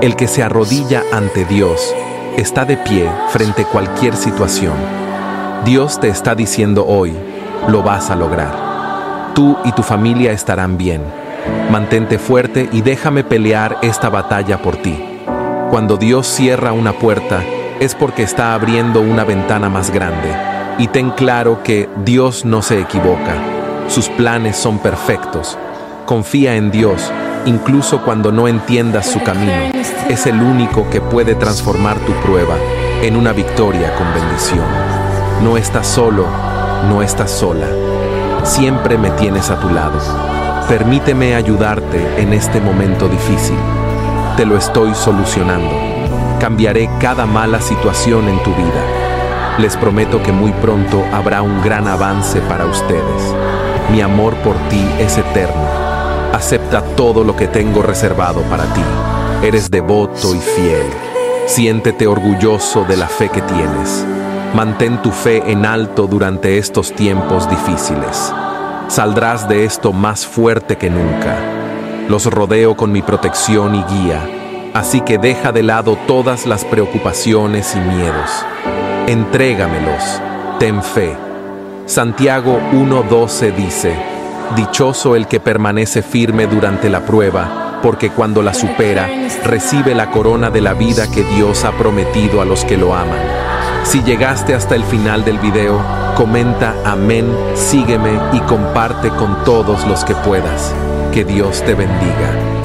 El que se arrodilla ante Dios está de pie frente a cualquier situación. Dios te está diciendo hoy, lo vas a lograr. Tú y tu familia estarán bien. Mantente fuerte y déjame pelear esta batalla por ti. Cuando Dios cierra una puerta, es porque está abriendo una ventana más grande. Y ten claro que Dios no se equivoca. Sus planes son perfectos. Confía en Dios, incluso cuando no entiendas su camino. Es el único que puede transformar tu prueba en una victoria con bendición. No estás solo, no estás sola. Siempre me tienes a tu lado. Permíteme ayudarte en este momento difícil. Te lo estoy solucionando. Cambiaré cada mala situación en tu vida. Les prometo que muy pronto habrá un gran avance para ustedes. Mi amor por ti es eterno. Acepta todo lo que tengo reservado para ti. Eres devoto y fiel. Siéntete orgulloso de la fe que tienes. Mantén tu fe en alto durante estos tiempos difíciles. Saldrás de esto más fuerte que nunca. Los rodeo con mi protección y guía, así que deja de lado todas las preocupaciones y miedos. Entrégamelos. Ten fe. Santiago 1:12 dice: dichoso el que permanece firme durante la prueba, porque cuando la supera, recibe la corona de la vida que Dios ha prometido a los que lo aman. Si llegaste hasta el final del video, comenta amén, sígueme y comparte con todos los que puedas. Que Dios te bendiga.